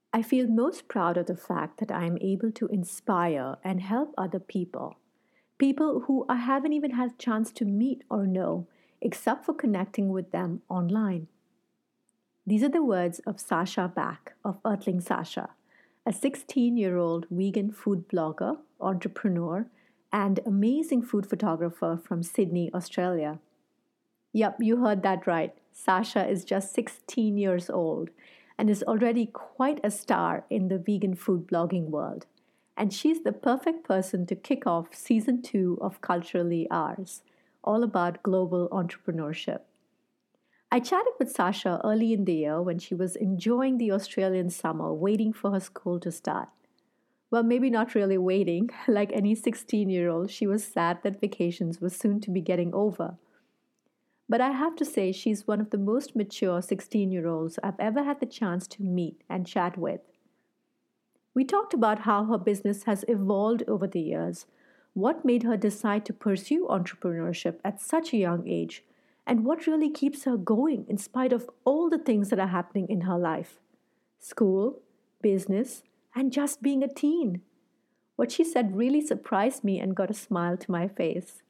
I feel most proud of the fact that I am able to inspire and help other people. People who I haven't even had a chance to meet or know, except for connecting with them online. These are the words of Sasha Back of Earthling Sasha, a 16-year-old vegan food blogger, entrepreneur, and amazing food photographer from Sydney, Australia. Yep, you heard that right. Sasha is just 16 years old and is already quite a star in the vegan food blogging world. And she's the perfect person to kick off season 2 of Culturally Ours, all about global entrepreneurship. I chatted with Sasha early in the year when she was enjoying the Australian summer, waiting for her school to start. Well, maybe not really waiting. Like any 16-year-old, she was sad that vacations were soon to be getting over. But I have to say, she's one of the most mature 16-year-olds I've ever had the chance to meet and chat with. We talked about how her business has evolved over the years, what made her decide to pursue entrepreneurship at such a young age, and what really keeps her going in spite of all the things that are happening in her life: school, business, and just being a teen. What she said really surprised me and got a smile to my face.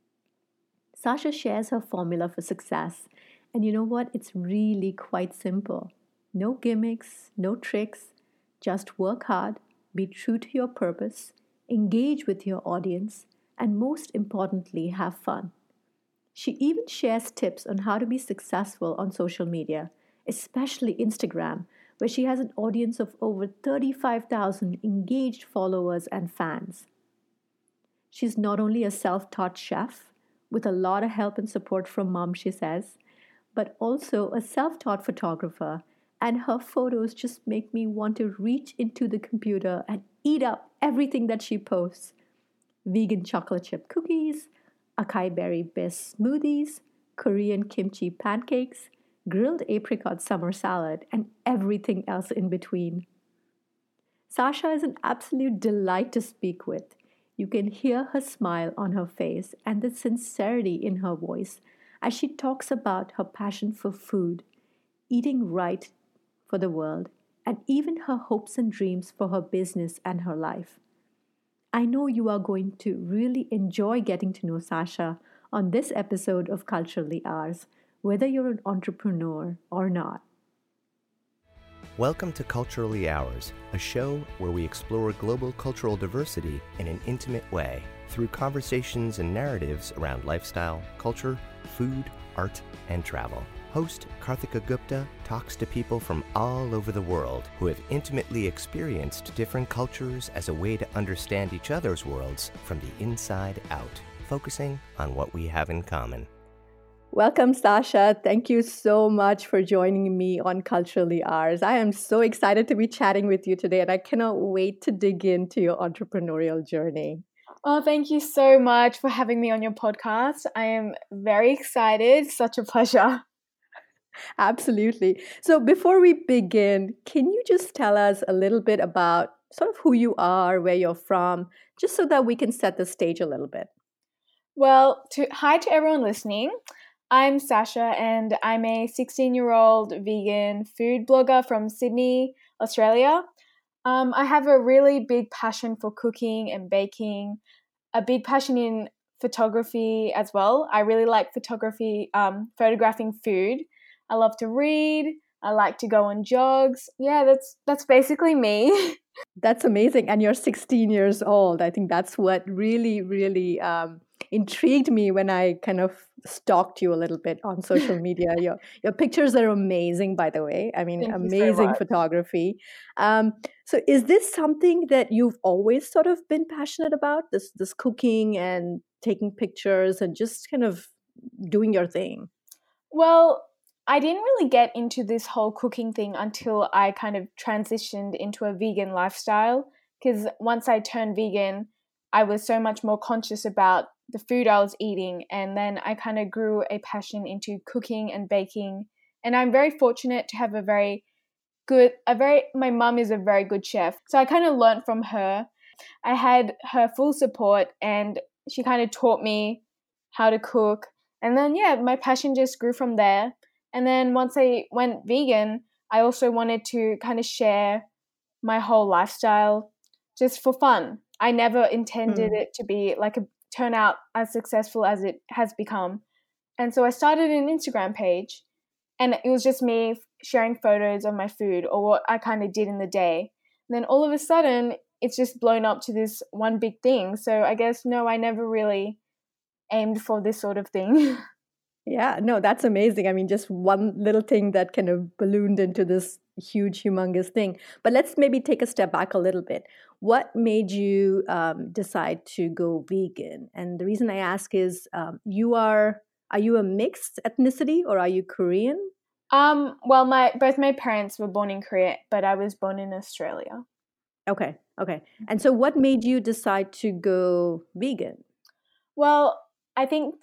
Sasha shares her formula for success, and you know what? It's really quite simple. No gimmicks, no tricks, just work hard, be true to your purpose, engage with your audience, and most importantly, have fun. She even shares tips on how to be successful on social media, especially Instagram, where she has an audience of over 35,000 engaged followers and fans. She's not only a self taught chef, with a lot of help and support from mom, she says, but also a self taught photographer, and her photos just make me want to reach into the computer and eat up everything that she posts: vegan chocolate chip cookies, acai berry bis smoothies, Korean kimchi pancakes, grilled apricot summer salad, and everything else in between. Sasha is an absolute delight to speak with. You can hear her smile on her face and the sincerity in her voice as she talks about her passion for food, eating right for the world, and even her hopes and dreams for her business and her life. I know you are going to really enjoy getting to know Sasha on this episode of Culturally Ours, whether you're an entrepreneur or not. Welcome to Culturally Ours, a show where we explore global cultural diversity in an intimate way through conversations and narratives around lifestyle, culture, food, art, and travel. Host Karthika Gupta talks to people from all over the world who have intimately experienced different cultures as a way to understand each other's worlds from the inside out, focusing on what we have in common. Welcome, Sasha. Thank you so much for joining me on Culturally Ours. I am so excited to be chatting with you today, and I cannot wait to dig into your entrepreneurial journey. Oh, thank you so much for having me on your podcast. I am very excited. Such a pleasure. Absolutely. So, before we begin, can you just tell us a little bit about sort of who you are, where you're from, just so that we can set the stage a little bit? Well, hi to everyone listening. I'm Sasha and I'm a 16-year-old vegan food blogger from Sydney, Australia. I have a really big passion for cooking and baking, a big passion in photography as well. I really like photography, photographing food. I love to read. I like to go on jogs. Yeah, that's basically me. That's amazing. And you're 16 years old. I think that's what really intrigued me when I kind of stalked you a little bit on social media. Your pictures are amazing, by the way. I mean, Thank you so amazing much. photography. So, is this something that you've always sort of been passionate about? This cooking and taking pictures and just kind of doing your thing? Well, I didn't really get into this whole cooking thing until I kind of transitioned into a vegan lifestyle. Because once I turned vegan, I was so much more conscious about the food I was eating. And then I kind of grew a passion into cooking and baking. And I'm very fortunate to have my mum is a very good chef. So I kind of learned from her. I had her full support and she kind of taught me how to cook. And then, yeah, my passion just grew from there. And then once I went vegan, I also wanted to kind of share my whole lifestyle just for fun. I never intended Mm. it to be like turn out as successful as it has become. And so I started an Instagram page, and it was just me sharing photos of my food or what I kind of did in the day. And then all of a sudden, it's just blown up to this one big thing. So I guess, no, I never really aimed for this sort of thing. Yeah, no, that's amazing. I mean, just one little thing that kind of ballooned into this huge, humongous thing. But let's maybe take a step back a little bit. What made you decide to go vegan? And the reason I ask is, are you a mixed ethnicity or are you Korean? Well, both my parents were born in Korea, but I was born in Australia. Okay, okay. And so, what made you decide to go vegan? Well, I think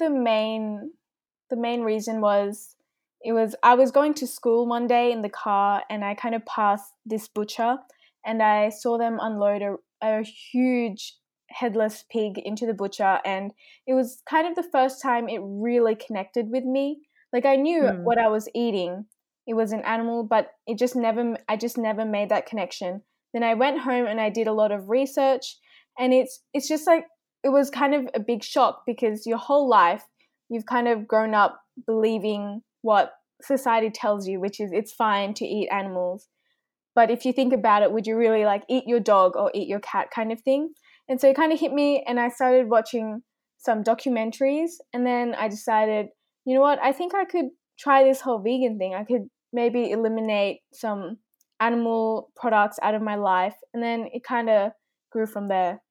the main reason was I was going to school one day in the car, and I kind of passed this butcher, and I saw them unload a huge headless pig into the butcher, and it was kind of the first time it really connected with me. Like, I knew Hmm. what I was eating. It was an animal, but I just never made that connection. Then I went home and I did a lot of research, and it's just like it was kind of a big shock because your whole life you've kind of grown up believing what society tells you, which is it's fine to eat animals. But if you think about it, would you really like eat your dog or eat your cat kind of thing? And so it kind of hit me, and I started watching some documentaries. And then I decided, you know what, I think I could try this whole vegan thing. I could maybe eliminate some animal products out of my life. And then it kind of grew from there.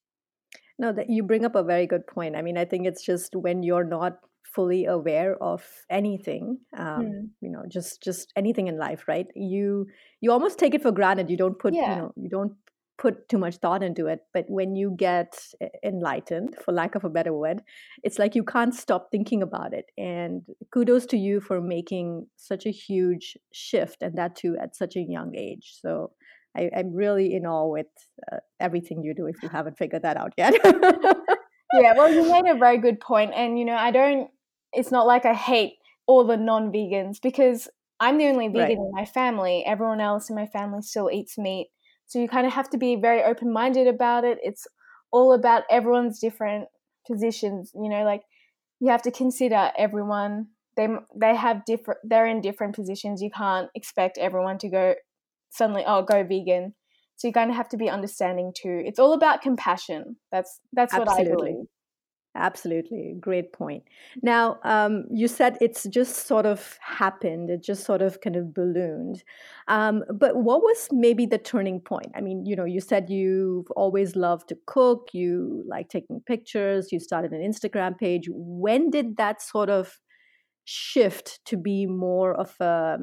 No, that you bring up a very good point. I mean, I think it's just when you're not fully aware of anything, Hmm. just anything in life, right? You almost take it for granted. You don't put, Yeah. you don't put too much thought into it. But when you get enlightened, for lack of a better word, it's like you can't stop thinking about it. And kudos to you for making such a huge shift, and that too at such a young age. So I'm really in awe with everything you do if you haven't figured that out yet. Yeah, well, you made a very good point. And, it's not like I hate all the non vegans because I'm the only Right. vegan in my family. Everyone else in my family still eats meat. So you kind of have to be very open minded about it. It's all about everyone's different positions, like you have to consider everyone. They have they're in different positions. You can't expect everyone to go suddenly, oh, go vegan. So you kind of have to be understanding too. It's all about compassion. That's what I Absolutely. believe. Absolutely. Great point. Now, you said it's just sort of happened, it just sort of kind of ballooned. But what was maybe the turning point? I mean, you said you've always loved to cook, you like taking pictures, you started an Instagram page. When did that sort of shift to be more of a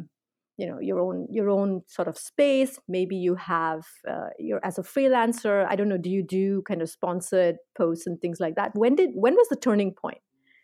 your own sort of space? Maybe you have you're as a freelancer, I don't know, do you do kind of sponsored posts and things like that? When was the turning point?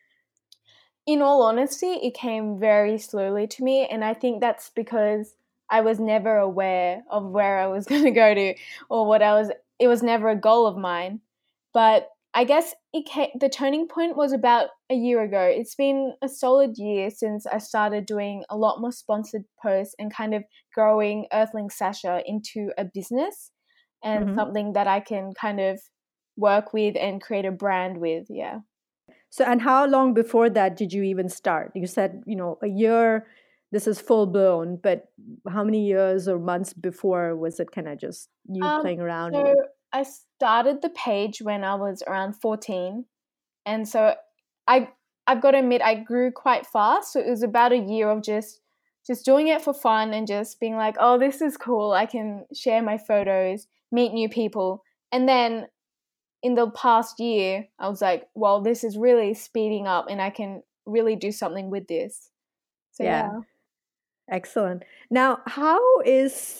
In all honesty, it came very slowly to me, and I think that's because I was never aware of where I was going to go to or what I was. It was never a goal of mine, but I guess the turning point was about a year ago. It's been a solid year since I started doing a lot more sponsored posts and kind of growing Earthling Sasha into a business and Hmm. something that I can kind of work with and create a brand with. Yeah. So, and how long before that did you even start? You said, a year, this is full blown, but how many years or months before was it kind of just you playing around? So I started the page when I was around 14, and so I I've got to admit I grew quite fast. So it was about a year of just doing it for fun and just being like, oh, this is cool. I can share my photos, meet new people, and then in the past year, I was like, well, this is really speeding up, and I can really do something with this. So Yeah. yeah. Excellent. Now, how is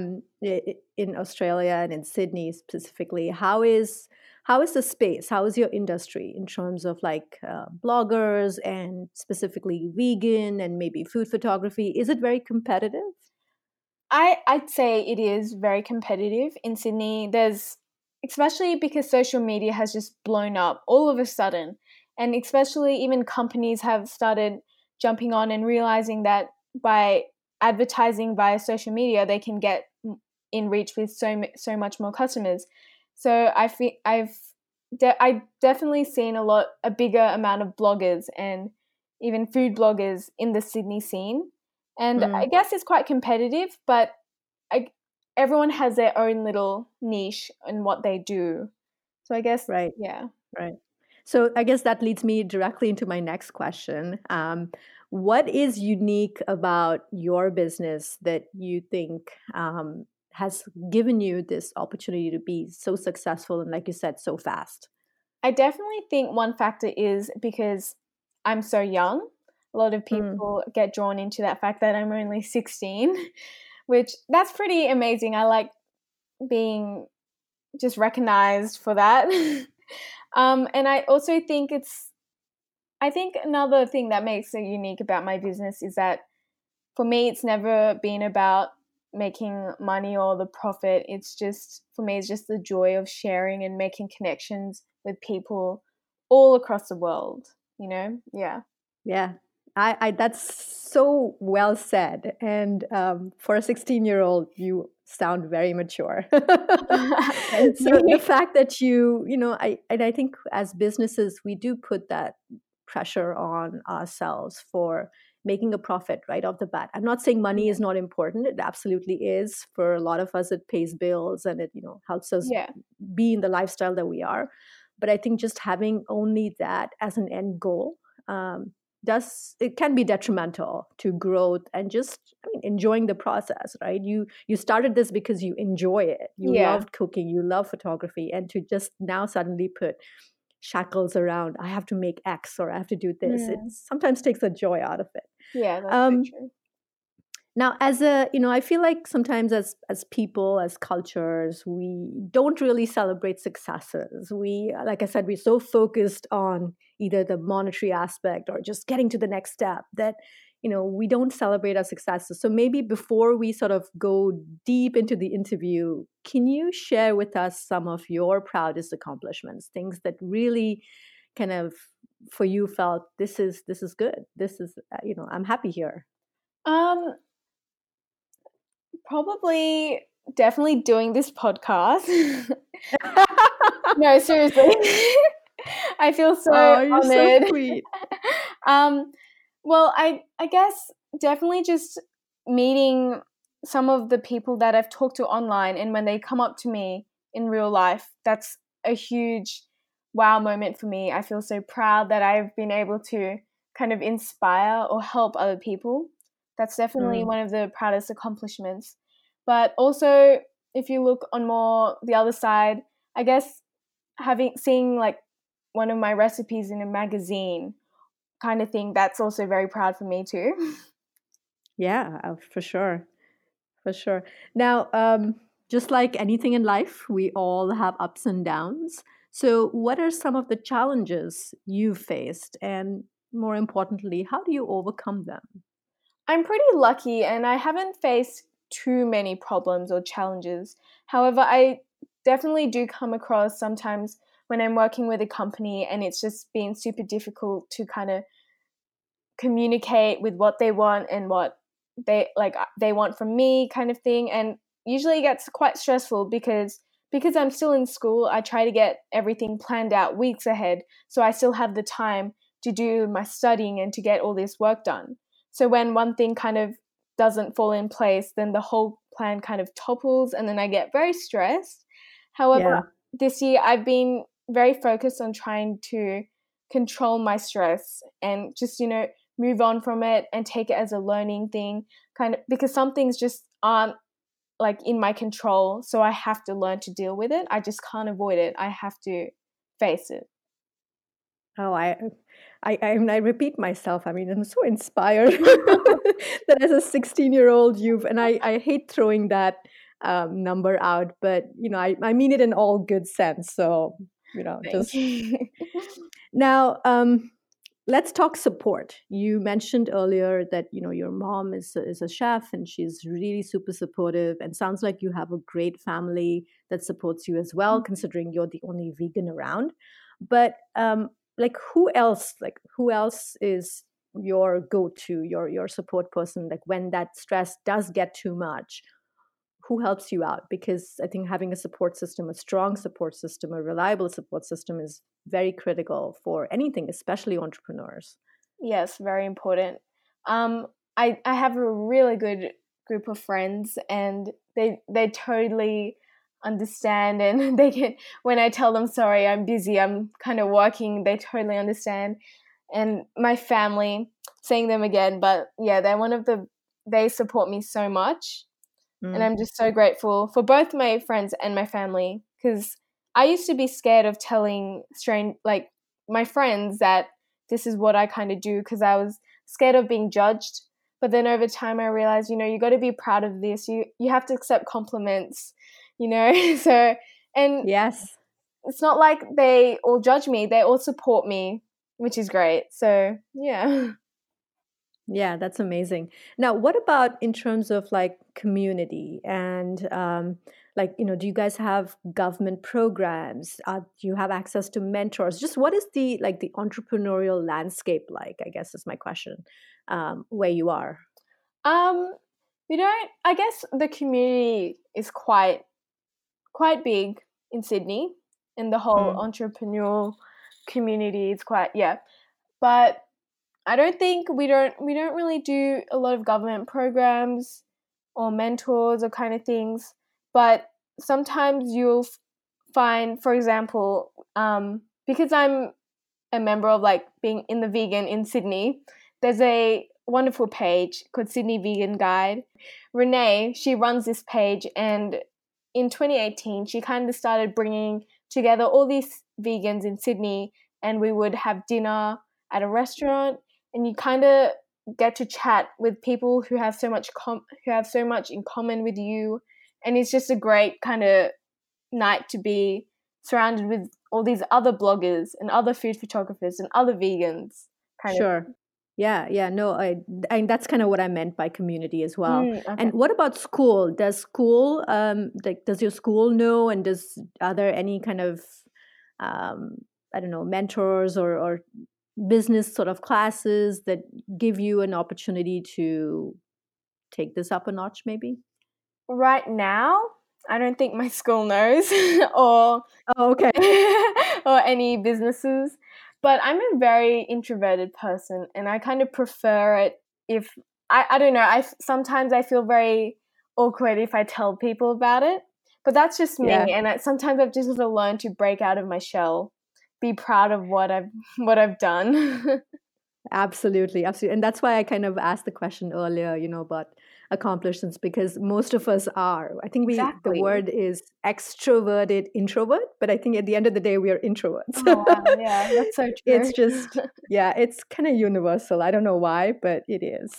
in Australia and in Sydney specifically? How is the space? How is your industry in terms of like bloggers and specifically vegan and maybe food photography? Is it very competitive? I'd say it is very competitive in Sydney. There's especially because social media has just blown up all of a sudden, and especially even companies have started jumping on and realizing that by advertising via social media, they can get in reach with so much more customers. So I feel I definitely seen a bigger amount of bloggers and even food bloggers in the Sydney scene. And I guess it's quite competitive, but I, everyone has their own little niche in what they do. So I guess, Right. yeah. Right. So I guess that leads me directly into my next question. What is unique about your business that you think has given you this opportunity to be so successful and, like you said, so fast? I definitely think one factor is because I'm so young. A lot of Mm. people get drawn into that fact that I'm only 16, which that's pretty amazing. I like being just recognized for that. And I also think I think another thing that makes it unique about my business is that for me, it's never been about making money or the profit. It's just, for me, it's just the joy of sharing and making connections with people all across the world, you know? Yeah. Yeah. I that's so well said. And for a 16-year-old, you sound very mature. Thank So the you. fact that I think as businesses, we do put that pressure on ourselves for making a profit right off the bat. I'm not saying money is not important. It absolutely is. For a lot of us, it pays bills and it, helps us Yeah. be in the lifestyle that we are. But I think just having only that as an end goal, it can be detrimental to growth and just, enjoying the process, right? You started this because you enjoy it, you Yeah. loved cooking, you love photography, and to just now suddenly put shackles around, I have to make X or I have to do this, it sometimes takes the joy out of it. Yeah, that's so um, true. Now, I feel like sometimes as people, as cultures, we don't really celebrate successes. We, like I said, we're so focused on either the monetary aspect or just getting to the next step that, we don't celebrate our successes. So maybe before we sort of go deep into the interview, can you share with us some of your proudest accomplishments, things that really kind of for you felt this is good. This is, I'm happy here. Um, Probably definitely doing this podcast. No, seriously. I feel so Oh, you're so honored. sweet. um, well, I guess definitely just meeting some of the people that I've talked to online, and when they come up to me in real life, that's a huge wow moment for me. I feel so proud that I've been able to kind of inspire or help other people. That's definitely Mm. one of the proudest accomplishments. But also, if you look on more the other side, I guess seeing like one of my recipes in a magazine kind of thing, that's also very proud for me too. Yeah, for sure. For sure. Now, just like anything in life, we all have ups and downs. So, what are some of the challenges you've faced? And more importantly, how do you overcome them? I'm pretty lucky and I haven't faced too many problems or challenges. However, I definitely do come across sometimes when I'm working with a company and it's just been super difficult to kind of communicate with what they want and what they want from me kind of thing. And usually it gets quite stressful because I'm still in school. I try to get everything planned out weeks ahead so I still have the time to do my studying and to get all this work done. So when one thing kind of doesn't fall in place, then the whole plan kind of topples and then I get very stressed. However, Yeah. this year I've been very focused on trying to control my stress and just, move on from it and take it as a learning thing, kind of, because some things just aren't like in my control, so I have to learn to deal with it. I just can't avoid it. I have to face it. Oh, I repeat myself. I mean, I'm so inspired that as a 16-year-old, I hate throwing that number out, but I mean it in all good sense. So Thank just you. now, let's talk support. You mentioned earlier that your mom is a chef and she's really super supportive. And sounds like you have a great family that supports you as well, considering you're the only vegan around. But like who else? Like who else is your go-to, your support person? Like when that stress does get too much, who helps you out? Because I think having a support system, a strong support system, a reliable support system is very critical for anything, especially entrepreneurs. Yes, very important. I have a really good group of friends, and they totally understand, and they can, when I tell them sorry, I'm busy, I'm kind of working, they totally understand. And my family, saying them again, but yeah, they support me so much, and Mm. I'm just so grateful for both my friends and my family, because I used to be scared of telling like my friends that this is what I kind of do, because I was scared of being judged. But then over time I realized, you got to be proud of this. You have to accept compliments, so, and Yes. it's not like they all judge me, they all support me, which is great. So yeah. Yeah, that's amazing. Now, what about in terms of like community and like, do you guys have government programs? Do you have access to mentors? Just what is the entrepreneurial landscape like, I guess is my question, where you are? um we don't, I guess the community is quite big in Sydney, and the whole Mm. entrepreneurial community is quite, yeah. But I don't think we don't really do a lot of government programs or mentors or kind of things. But sometimes you'll find, for example, because I'm a member of like being in the vegan in Sydney, there's a wonderful page called Sydney Vegan Guide. Renee, she runs this page, and in 2018, she kind of started bringing together all these vegans in Sydney, and we would have dinner at a restaurant, and you kind of get to chat with people who have so much who have so much in common with you, and it's just a great kind of night to be surrounded with all these other bloggers and other food photographers and other vegans kind of. Sure. Yeah, yeah. No, and that's kind of what I meant by community as well. Okay. And what about school? Does school, like, does your school know, and are there any kind of, um, I don't know, mentors or business sort of classes that give you an opportunity to take this up a notch, maybe? Right now, I don't think my school knows or Oh, okay. or any businesses, but I'm a very introverted person, and I kind of prefer it if I don't know, sometimes I feel very awkward if I tell people about it, but that's just Yeah. me, and sometimes I've just got to learn to break out of my shell, be proud of what I've done. Absolutely, absolutely. And that's why I kind of asked the question earlier, about accomplishments, because most of us are. I think the Exactly. word is extroverted introvert, but I think at the end of the day, we are introverts. Oh wow, yeah, that's so true. It's just, yeah, it's kind of universal. I don't know why, but it is.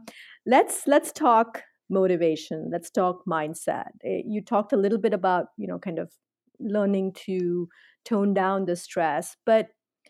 Let's talk motivation. Let's talk mindset. You talked a little bit about, kind of learning to tone down the stress, but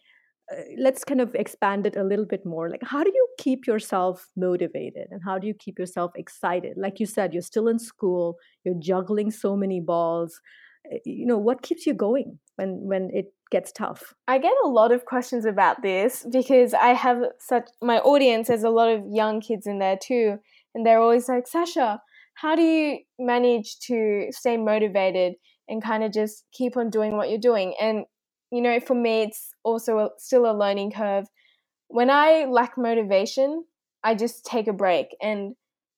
let's kind of expand it a little bit more. Like, how do you keep yourself motivated, and how do you keep yourself excited? Like you said, you're still in school, you're juggling so many balls. What keeps you going when it gets tough? I get a lot of questions about this because I have my audience has a lot of young kids in there too, and they're always like, Sasha, how do you manage to stay motivated and kind of just keep on doing what you're doing? And for me, it's also still a learning curve. When I lack motivation, I just take a break, and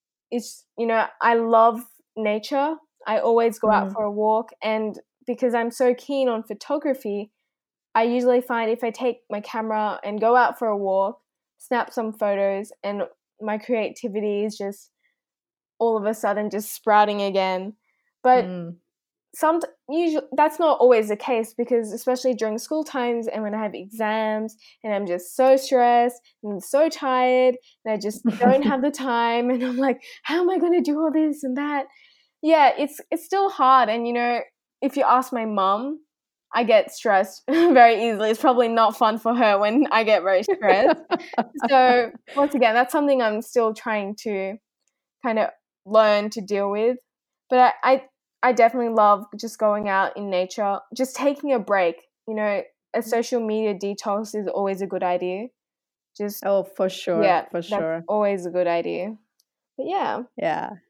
I love nature. I always go out Mm. for a walk, and because I'm so keen on photography, I usually find if I take my camera and go out for a walk, snap some photos, and my creativity is just all of a sudden just sprouting again. But Mm. usually that's not always the case, because especially during school times and when I have exams and I'm just so stressed and so tired and I just don't have the time, and I'm like, how am I going to do all this and that? Yeah, it's still hard. And if you ask my mum, I get stressed very easily. It's probably not fun for her when I get very stressed. So once again, that's something I'm still trying to kind of learn to deal with. But I definitely love just going out in nature, just taking a break. A social media detox is always a good idea. Just Oh, for sure, yeah, for that's sure. always a good idea. But yeah. Yeah.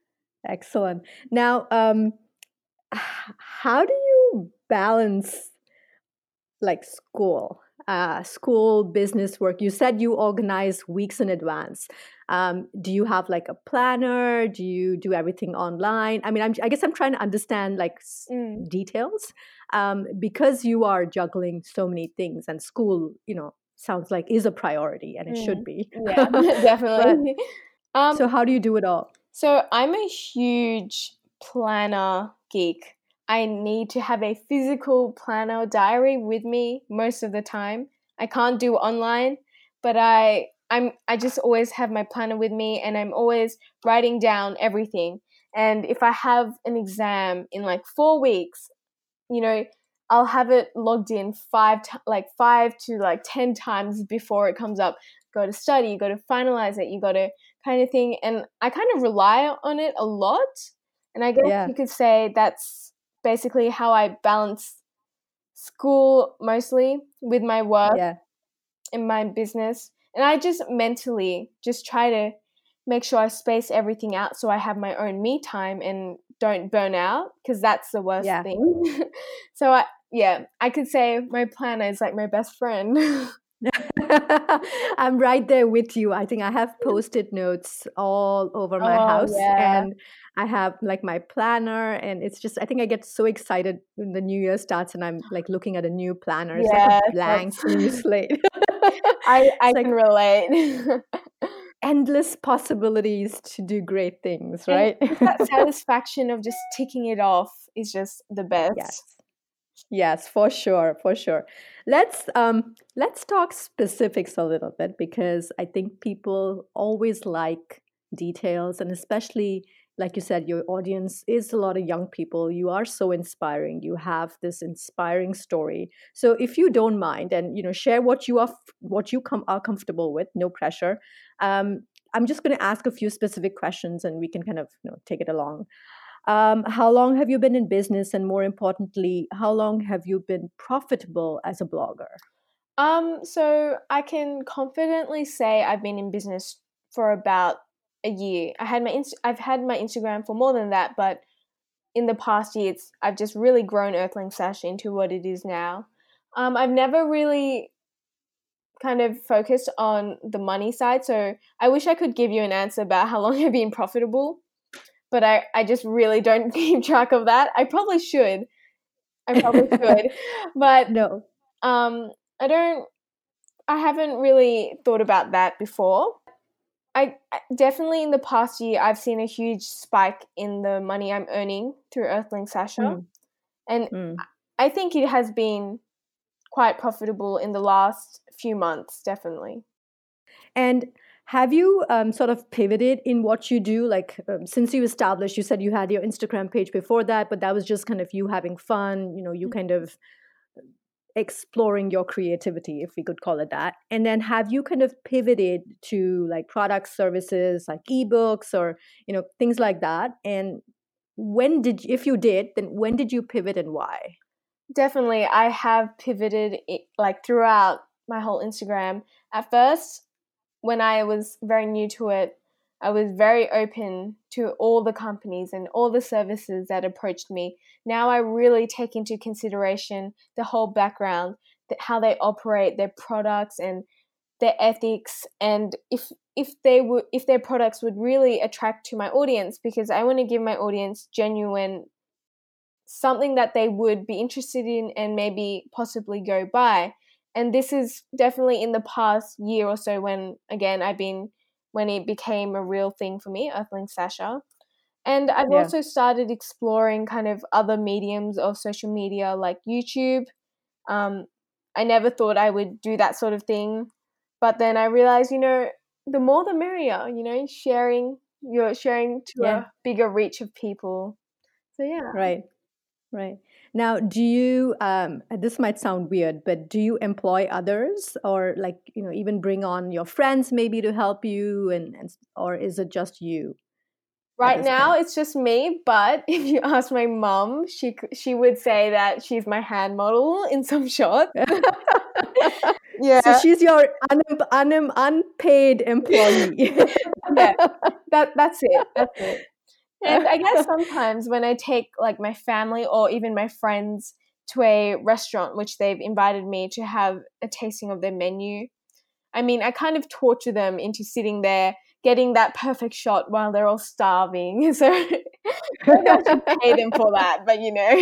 Excellent. Now, how do you balance like school business work? You said you organize weeks in advance. Do you have like a planner? Do you do everything online? I mean, I guess I'm trying to understand like details, because you are juggling so many things, and school, sounds like is a priority, and it should be. Yeah, But definitely. so how do you do it all? So I'm a huge planner geek. I need to have a physical planner diary with me most of the time. I can't do online, but I just always have my planner with me, and I'm always writing down everything. And if I have an exam in like 4 weeks, you know, I'll have it logged in five to like 10 times before it comes up. Go to study, you got to finalize it, you got to kind of thing. And I kind of rely on it a lot. And I guess Yeah. you could say that's basically how I balance school mostly with my work Yeah. in my business. And I just mentally just try to make sure I space everything out so I have my own me time and don't burn out, because that's the worst Yeah. thing. So I could say my planner is like my best friend. I'm right there with you. I think I have post-it notes all over my Oh house, yeah. and I have like my planner, and it's just, I think I get so excited when the new year starts and I'm like looking at a new planner. It's like a Yes, blank that's new slate. I It's like can relate. endless possibilities to do great things, And right? just that satisfaction of just ticking it off is just the Yes. best. Yes, for sure, for sure. Let's talk specifics a little bit, because I think people always like details, and especially like you said, your audience is a lot of young people. You are so inspiring. You have this inspiring story. So if you don't mind, and share what you are comfortable with, no pressure. Um, I'm just going to ask a few specific questions, and we can kind of take it along. How long have you been in business? And more importantly, how long have you been profitable as a blogger? So I can confidently say I've been in business for about a year. I've had my Instagram for more than that, but in the past year, I've just really grown Earthling Sash into what it is now. I've never really kind of focused on the money side, so I wish I could give you an answer about how long I've been profitable, but I just really don't keep track of that. I probably should. But No. um, I don't. I haven't really thought about that before. Definitely in the past year, I've seen a huge spike in the money I'm earning through Earthling Sasha, Mm, and mm. I think it has been quite profitable in the last few months, definitely. And have you sort of pivoted in what you do? Like, since you established, you said you had your Instagram page before that, but that was just kind of you having fun, you kind of exploring your creativity, if we could call it that. And then have you kind of pivoted to like product services like ebooks or, things like that? And if you did, then when did you pivot and why? Definitely, I have pivoted like throughout my whole Instagram. At first, when I was very new to it, I was very open to all the companies and all the services that approached me. Now I really take into consideration the whole background, how they operate, their products and their ethics, and if their products would really attract to my audience, because I want to give my audience genuine something that they would be interested in and maybe possibly go buy. And this is definitely in the past year or so when it became a real thing for me, Earthling Sasha. And I've Yeah. also started exploring kind of other mediums of social media like YouTube. Um, I never thought I would do that sort of thing, but then I realized, the more the merrier. You're sharing to Yeah. a bigger reach of people. So yeah. Right. Right. Now, do you, this might sound weird, but do you employ others, or like, even bring on your friends maybe to help you, or is it just you at Right this now, point? it's just me. But if you ask my mum, she would say that she's my hand model in some shots. So Yeah, she's your unpaid employee. yeah. That's it. That's it. And I guess sometimes when I take like my family or even my friends to a restaurant which they've invited me to have a tasting of their menu, I mean, I kind of torture them into sitting there getting that perfect shot while they're all starving. So maybe I should pay them for that, but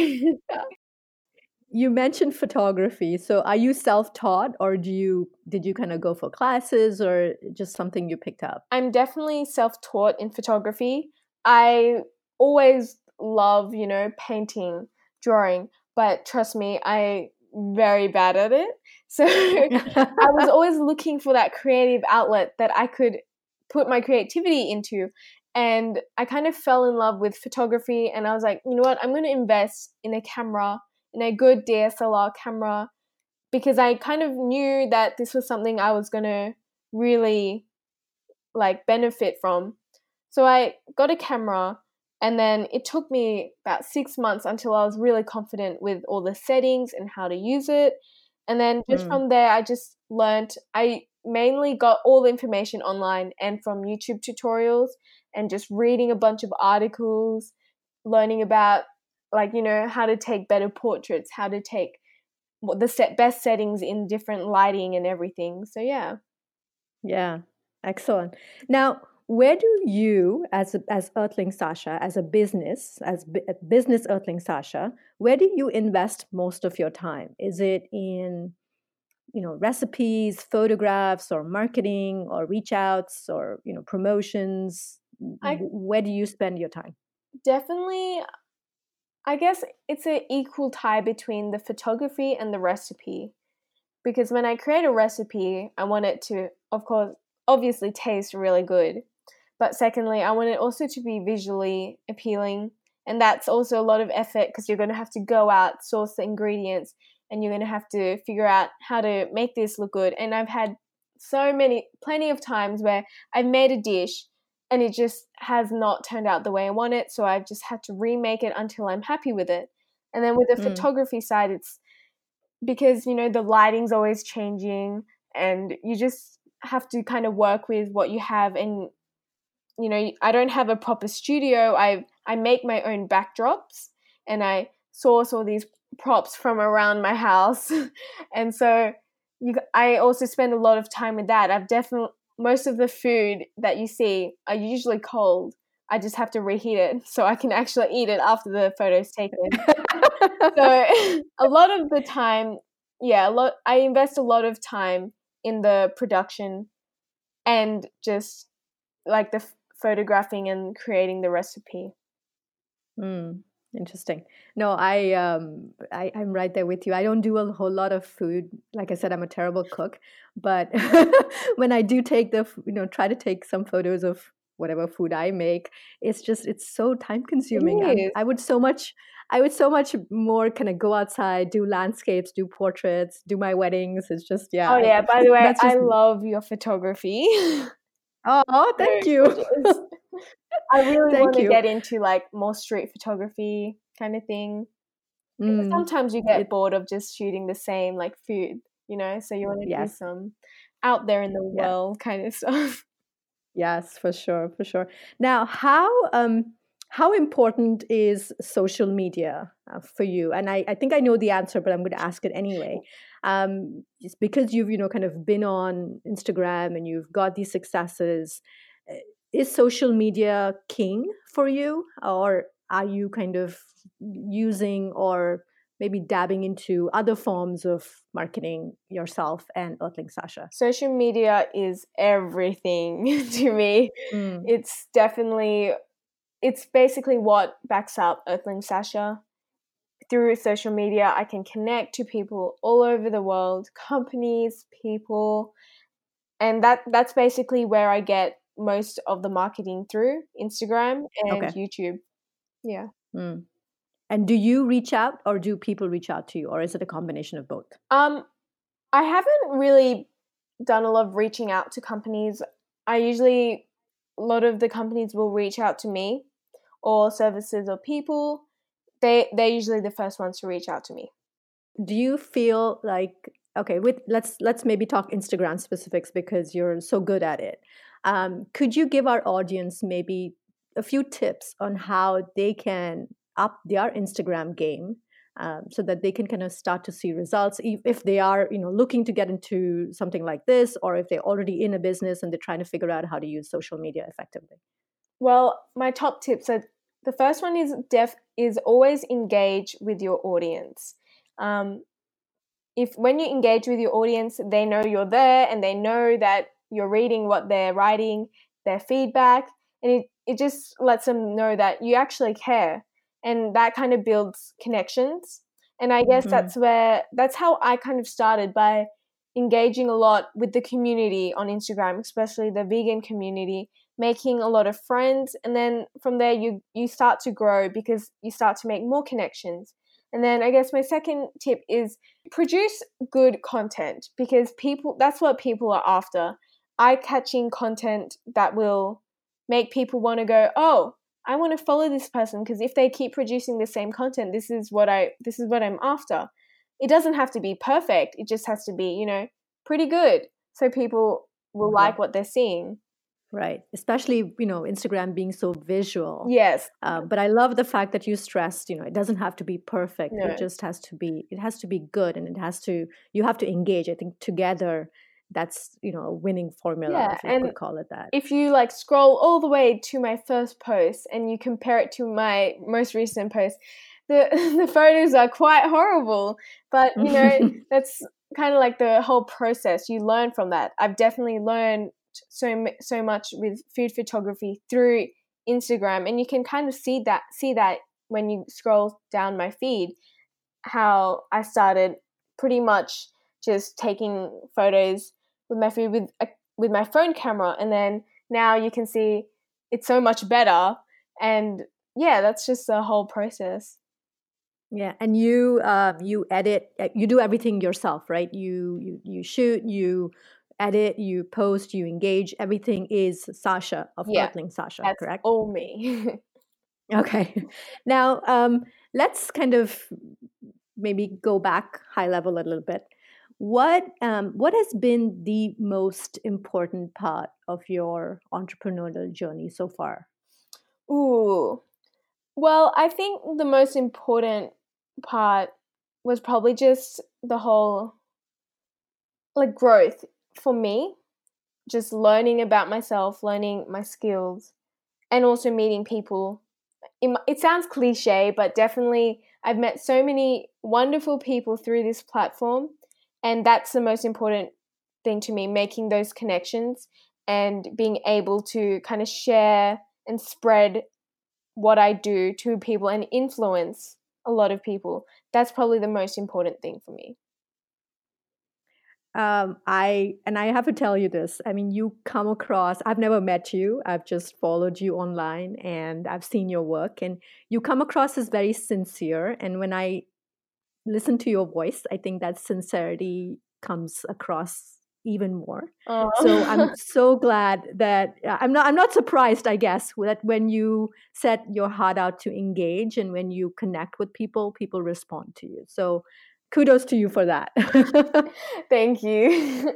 You mentioned photography. So are you self-taught, or did you kind of go for classes, or just something you picked up? I'm definitely self-taught in photography. I always love, painting, drawing, but trust me, I very bad at it. So I was always looking for that creative outlet that I could put my creativity into. And I kind of fell in love with photography, and I was like, you know what, I'm going to invest in a camera, in a good DSLR camera, because I kind of knew that this was something I was going to really like benefit from. So I got a camera, and then it took me about 6 months until I was really confident with all the settings and how to use it. And then just Mm. from there, I just learned. I mainly got all the information online and from YouTube tutorials and just reading a bunch of articles, learning about like, how to take better portraits, how to take what the best settings in different lighting and everything. So yeah. Yeah, excellent. Now, where do you, as Earthling Sasha, as a business, a business Earthling Sasha, where do you invest most of your time? Is it in, recipes, photographs, or marketing, or reach outs, or promotions? I Where do you spend your time? definitely, I guess it's an equal tie between the photography and the recipe. Because when I create a recipe, I want it to, of course, obviously taste really good. But secondly, I want it also to be visually appealing. And that's also a lot of effort because you're going to have to go out, source the ingredients, and you're going to have to figure out how to make this look good. And I've had plenty of times where I've made a dish and it just has not turned out the way I want it. So I've just had to remake it until I'm happy with it. And then with the Mm, photography side, it's because, the lighting's always changing and you just have to kind of work with what you have. And I don't have a proper studio. I make my own backdrops and I source all these props from around my house. And so I also spend a lot of time with that. I've definitely most of the food that you see are usually cold. I just have to reheat it so I can actually eat it after the photo's taken. So a lot of the time, yeah, I invest a lot of time in the production and just like the photographing and creating the recipe. mm, interesting. No, I'm right there with you. I don't do a whole lot of food. Like I said, I'm a terrible cook, but when I do take try to take some photos of whatever food I make, it's so time It consuming. is. I would so much more kind of go outside, do landscapes, do portraits, do my weddings. It's just, Oh yeah, yeah, by the way, that's I just me. love your photography. Oh, Very thank you. gorgeous. I really Thank want to you. get into like more street photography kind of thing. Because Mm, sometimes you get it, bored of just shooting the same like food, so you want to do yes. some out there in the Yeah. world kind of stuff. Yes, for sure, for sure. Now, how important is social media for you? And I think I know the answer, but I'm going to ask it anyway. It's because you've kind of been on Instagram and you've got these successes. uh, Is social media king for you, or are you kind of using or maybe dabbing into other forms of marketing yourself and Earthling Sasha? Social media is everything to me. Mm, It's basically what backs up Earthling Sasha. Through social media, I can connect to people all over the world, companies, people, and that's basically where I get most of the marketing through Instagram and okay. YouTube. Yeah. Mm. And do you reach out or do people reach out to you, or is it a combination of both? Um, I haven't really done a lot of reaching out to companies. A lot of the companies will reach out to me or services or people. They're usually the first ones to reach out to me. Do you feel like, okay, with let's maybe talk Instagram specifics because you're so good at it. Could you give our audience maybe a few tips on how they can up their Instagram game, so that they can kind of start to see results if they are, looking to get into something like this, or if they're already in a business and they're trying to figure out how to use social media effectively. Well, my top tips are, the first one is always engage with your audience. If when you engage with your audience, they know you're there and they know that you're reading what they're writing, their feedback, and it just lets them know that you actually care, and that kind of builds connections. And I guess that's how I kind of started, by engaging a lot with the community on Instagram, especially the vegan community, making a lot of friends, and then from there you start to grow because you start to make more connections. And then I guess my second tip is produce good content, because that's what people are after. Eye-catching content that will make people want to go, oh, I want to follow this person, because if they keep producing the same content, this is what I'm after. It doesn't have to be perfect. It just has to be, pretty good, so people will like what they're seeing. Right. Especially, Instagram being so visual. Yes. But I love the fact that you stressed, it doesn't have to be perfect. No. It has to be good, and you have to engage. I think together that's, a winning formula, if you could call it that. If you scroll all the way to my first post and you compare it to my most recent post, the photos are quite horrible. But, that's kind of like the whole process. You learn from that. I've definitely learned so much with food photography through Instagram, and you can kind of see that when you scroll down my feed, how I started pretty much just taking photos with my food with my phone camera, and then now you can see it's so much better. And yeah, that's just the whole process. Yeah, and you edit, you do everything yourself, right? You shoot, you edit, you post, you engage. Everything is Sasha of Earthling Sasha, that's correct? all me. Okay. Now, let's kind of maybe go back high level a little bit. What has been the most important part of your entrepreneurial journey so far? Ooh. Well, I think the most important part was probably just the whole growth for me, just learning about myself, learning my skills, and also meeting people. It sounds cliche, but definitely I've met so many wonderful people through this platform, and that's the most important thing to me, making those connections and being able to kind of share and spread what I do to people and influence a lot of people. That's probably the most important thing for me. I have to tell you this. I mean, you come across, I've never met you. I've just followed you online and I've seen your work, and you come across as very sincere. And when I listen to your voice, I think that sincerity comes across even more. Oh. So I'm so glad that I'm not surprised, I guess, that when you set your heart out to engage and when you connect with people, people respond to you. So kudos to you for that. Thank you.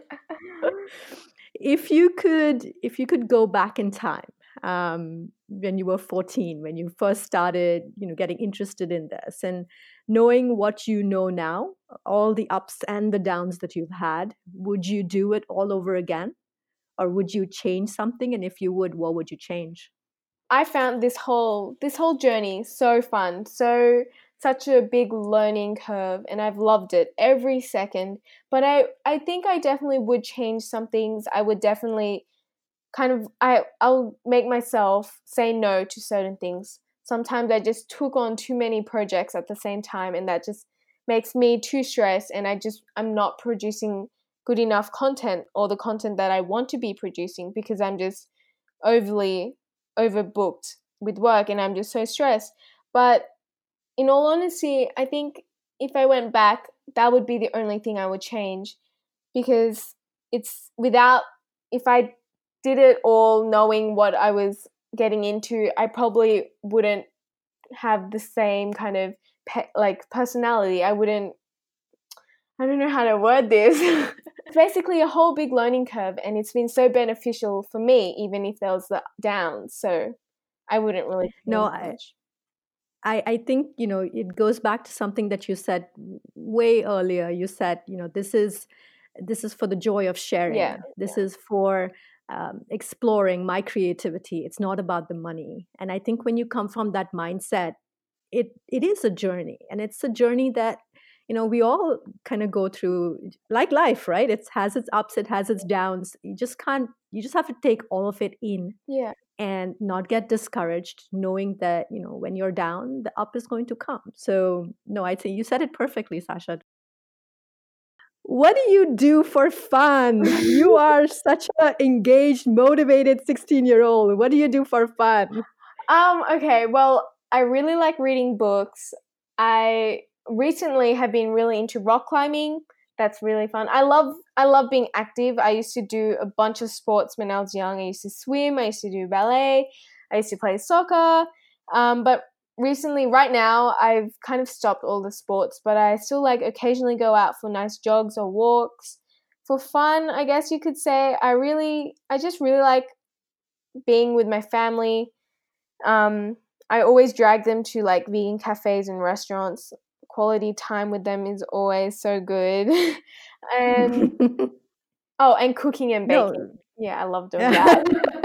If you could go back in time, when you were 14, when you first started, getting interested in this, and knowing what you know now, all the ups and the downs that you've had, would you do it all over again, or would you change something? And if you would, what would you change? I found this whole journey so fun, such a big learning curve, and I've loved it every second. But I think I definitely would change some things. I would definitely I'll make myself say no to certain things. Sometimes I just took on too many projects at the same time, and that just makes me too stressed, and I'm not producing good enough content, or the content that I want to be producing, because I'm just overly overbooked with work and I'm just so stressed. But in all honesty, I think if I went back, that would be the only thing I would change, because if I did it all knowing what I was getting into, I probably wouldn't have the same kind of personality. I don't know how to word this. It's basically a whole big learning curve, and it's been so beneficial for me, even if there was the downs. So I wouldn't really No, change much. I think, it goes back to something that you said way earlier. You said, this is for the joy of Yeah, sharing. This is for exploring my creativity. It's not about the money. And I think when you come from that mindset, it is a journey, and it's a journey that we all kind of go through, like life, right? It has its ups, it has its downs. You just have to take all of it in yeah. and not get discouraged, knowing that when you're down, the up is going to come. So no, I'd say you said it perfectly, Sasha. What do you do for fun? You are such a engaged, motivated 16-year-old. What do you do for fun? Okay, well, I really like reading books. I recently have been really into rock climbing. That's really fun. I love being active. I used to do a bunch of sports when I was young. I used to swim, I used to do ballet, I used to play soccer. But recently, right now, I've kind of stopped all the sports, but I still like occasionally go out for nice jogs or walks. For fun, I guess you could say. I just really like being with my family. um, I always drag them to like vegan cafes and restaurants. Quality time with them is always so good. And and cooking and baking. No. Yeah, I love doing that.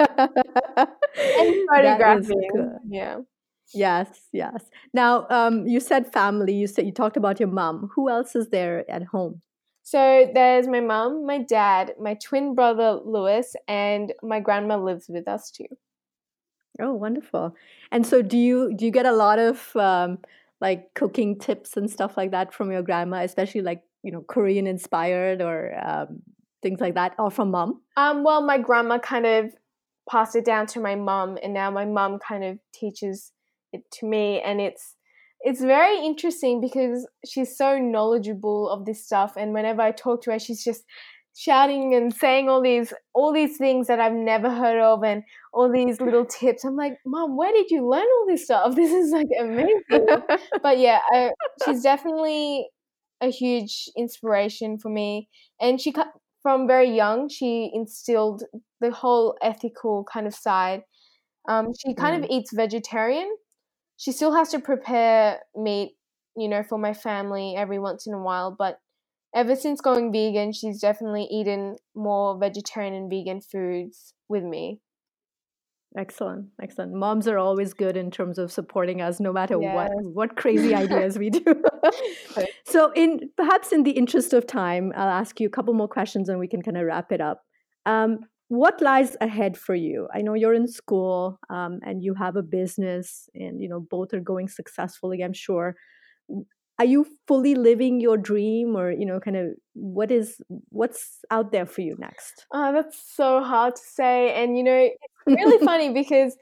And That is photographing. good. Yeah. Yes, yes. Now, you said family. You talked about your mom. Who else is there at home? So there's my mum, my dad, my twin brother Lewis, and my grandma lives with us too. Oh, wonderful. And so, do you get a lot of like cooking tips and stuff like that from your grandma, especially like Korean inspired or things like that, or from mom? Well, my grandma kind of passed it down to my mum, and now my mum kind of teaches it to me, and it's very interesting because she's so knowledgeable of this stuff, and whenever I talk to her, she's just shouting and saying all these things that I've never heard of, and all these little tips. I'm like, Mum, where did you learn all this stuff? This is like amazing. But yeah, she's definitely a huge inspiration for me, and from very young, she instilled the whole ethical kind of side. She kind of Mm. eats vegetarian. She still has to prepare meat, for my family every once in a while. But ever since going vegan, she's definitely eaten more vegetarian and vegan foods with me. Excellent, excellent. Moms are always good in terms of supporting us, no matter what Yes. what crazy ideas we do. So, in the interest of time, I'll ask you a couple more questions, and we can kind of wrap it up. What lies ahead for you? I know you're in school, and you have a business, and both are going successfully, I'm sure. Are you fully living your dream, or kind of what's out there for you next? That's so hard to say. And, it's really funny because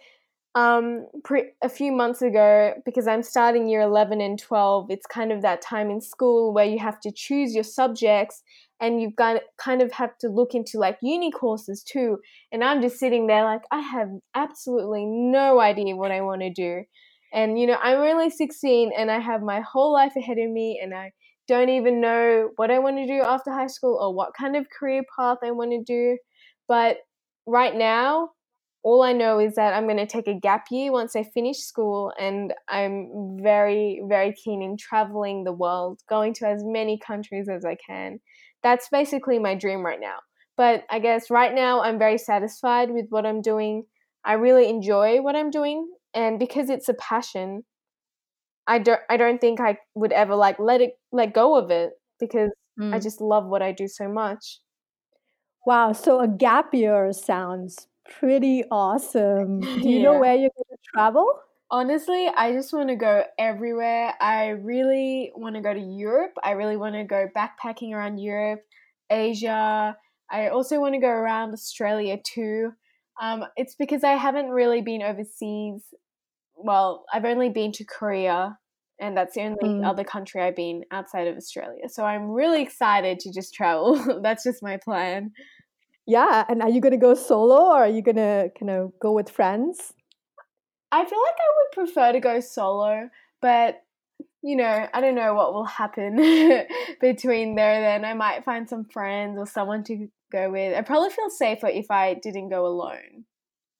a few months ago, because I'm starting year 11 and 12, it's kind of that time in school where you have to choose your subjects, and you've got kind of have to look into like uni courses too. And I'm just sitting there like, I have absolutely no idea what I want to do. And I'm only 16 and I have my whole life ahead of me, and I don't even know what I want to do after high school or what kind of career path I want to do. But right now, all I know is that I'm going to take a gap year once I finish school, and I'm very, very keen in traveling the world, going to as many countries as I can. That's basically my dream right now. But I guess right now I'm very satisfied with what I'm doing. I really enjoy what I'm doing, and because it's a passion, I don't think I would ever like let go of it, because I Mm. just love what I do so much. Wow, so a gap year sounds pretty awesome. Do you know Yeah. where you're going to travel? Honestly, I just want to go everywhere. I really want to go to Europe. I really want to go backpacking around Europe, Asia. I also want to go around Australia too. It's because I haven't really been overseas. Well, I've only been to Korea, and that's the only Mm. other country I've been outside of Australia. So I'm really excited to just travel. That's just my plan. Yeah, and are you going to go solo, or are you going to kind of go with friends? I feel like I would prefer to go solo, but I don't know what will happen between there and then. I might find some friends or someone to go with. I probably feel safer if I didn't go alone.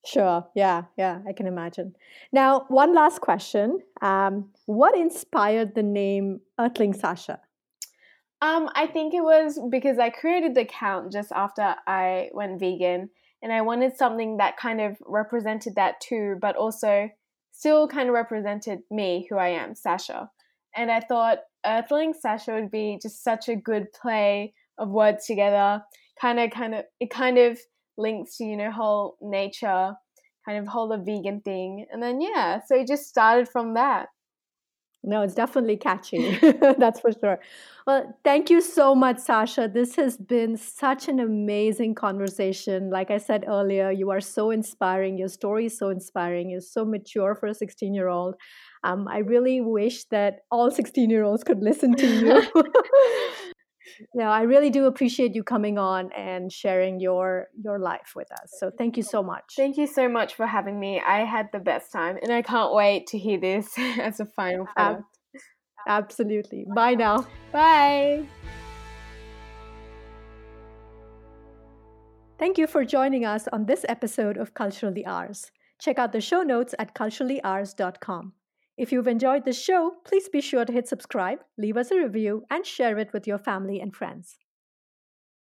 Sure. Yeah. Yeah. I can imagine. Now, one last question. What inspired the name Earthling Sasha? I think it was because I created the account just after I went vegan, and I wanted something that kind of represented that too, but also still kind of represented me, who I am, Sasha. And I thought Earthling Sasha would be just such a good play of words together. It kind of links to, whole nature, kind of whole the vegan thing. And then, yeah, so it just started from that. No, it's definitely catchy. That's for sure. Well, thank you so much, Sasha. This has been such an amazing conversation. Like I said earlier, you are so inspiring. Your story is so inspiring. You're so mature for a 16-year-old. I really wish that all 16-year-olds could listen to you. No, I really do appreciate you coming on and sharing your life with us. So thank you so much. Thank you so much for having me. I had the best time, and I can't wait to hear this as a final Ab- product. Absolutely. Bye now. Bye. Thank you for joining us on this episode of Culturally Ours. Check out the show notes at culturallyours.com. If you've enjoyed the show, please be sure to hit subscribe, leave us a review, and share it with your family and friends.